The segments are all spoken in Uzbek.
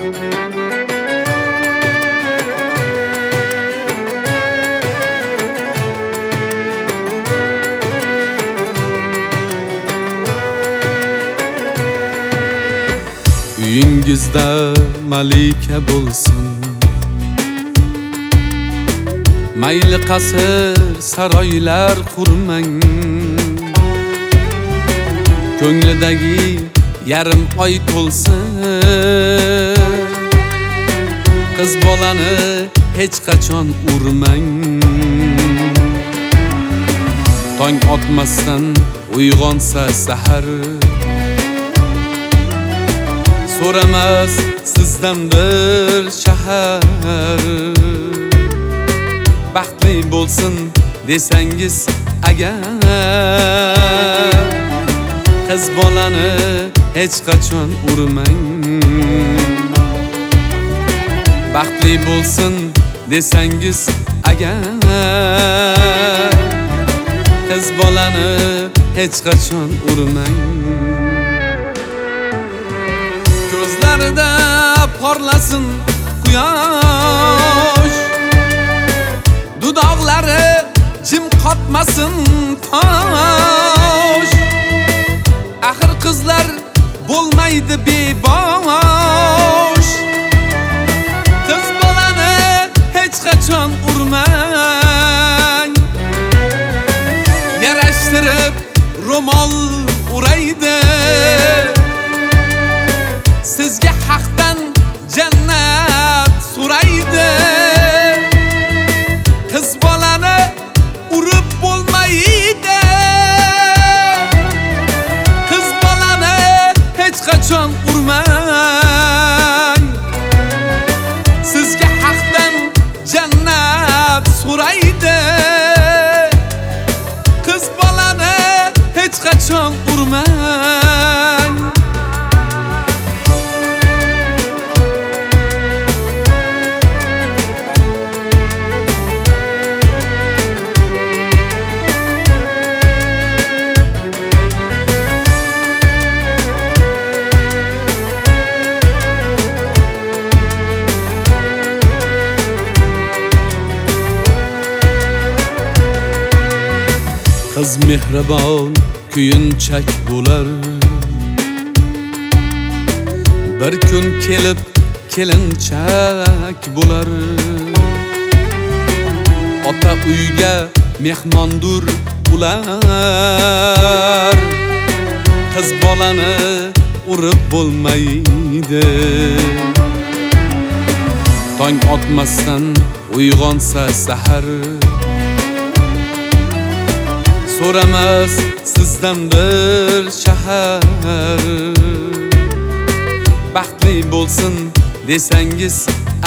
Uyingizda malika bo'lsin, mayli qasr saroylar qurmang. Ko'nglidagi yarim oy to'lsin, qiz bolani hech qachon urmang. Tong otmasdan uyg'onsa sahar, so'ramas sizdan bir shahar. Baxtli bo'lsin desangiz agar, qiz bolani hech qachon urmang. Baxtli bo'lsin desangiz agar, qiz bolani hech qachon urmang. Ko'zlarida porlasin quyosh, dudoqlari jim qotmasin tosh. Axir qizlar bo'lmaydi bebosh, qiz bolani hech qachon urmang. Yarashtirib ro'mol uraydi, sizga haqdan jannat so'raydi. Qiz bolani urib bo'lmaydi, qiz bolani hech qachon urmang. Sizga haqdan jannat so'raydi, qiz bolani hech qachon urmang. Qiz mehribon kuyunchak bo'lar, bir kun kelib kelinchak bo'lar. Ota uyga mehmondur ular, qiz bolani urib bo'lmaydi. Tong otmasdan uyg'onsa sahar, so'ramas sizdan bir shahar. Baxtli bo'lsin desangiz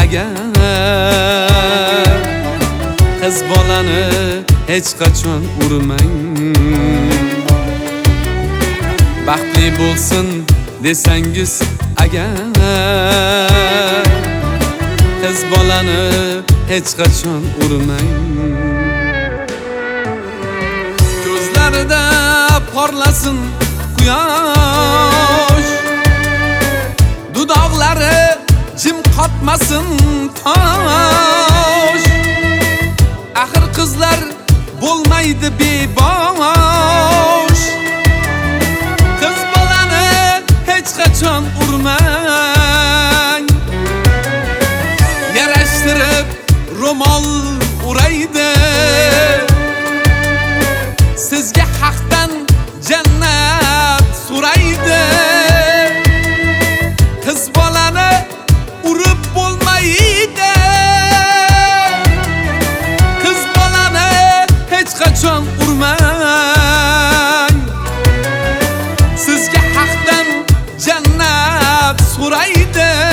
agar, qiz bolani hech qachon urmang. Baxtli bo'lsin desangiz agar, qiz bolani hech qachon urmang. Ko'zlarida porlasin quyosh, dudoqlari jim qotmasin tosh. Axir qizlar bo'lmaydi bebosh, qiz bolani hech qachon urmang. Yarashtirib ro'mol uraydi, sizga haqdan jannat so'raydi. Qiz bolani urib bo'lmaydi, qiz bolani hech qachon urmang. Sizga haqdan jannat so'raydi.